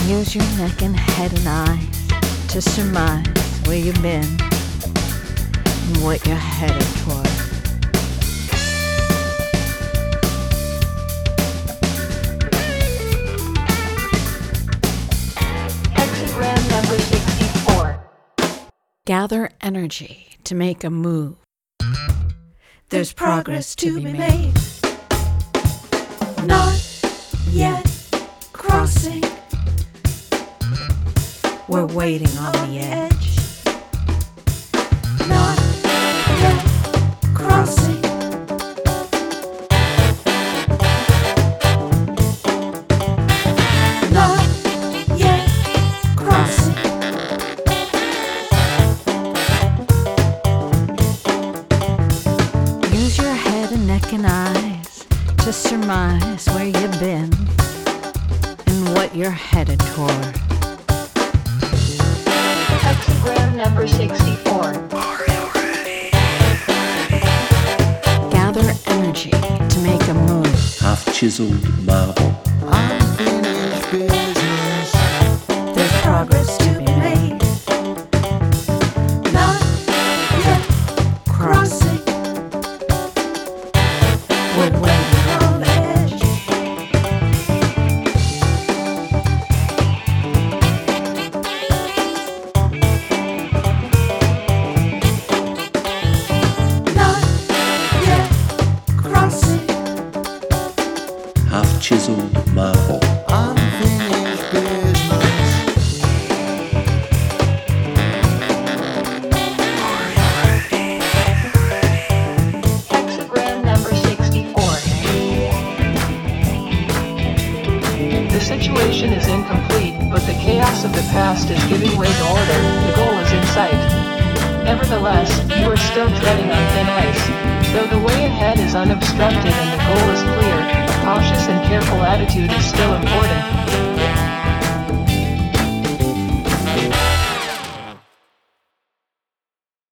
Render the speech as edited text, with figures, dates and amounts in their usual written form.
Use your neck and head and eyes to surmise where you've been and what you're headed toward. Hexagram number 64. Gather energy to make a move. There's progress to be made. Not yet crossing. We're waiting on the edge. Not yet crossing. Not yet crossing. Use your head and neck and eyes to surmise where you've been and what you're headed toward. Hexagram number 64. Gather energy to make a move. Half-chiseled marble. Unfinished business. There's progress to be made. Not yet crossing. We're waiting on the edge. Not yet crossing. Half-chiseled marble. Unfinished business. Hexagram number 64. The situation is incomplete, but the chaos of the past is giving way to order. The goal is in sight. Nevertheless, you are still treading on thin ice. Though the way ahead is unobstructed and the goal is clear, a cautious and careful attitude is still important.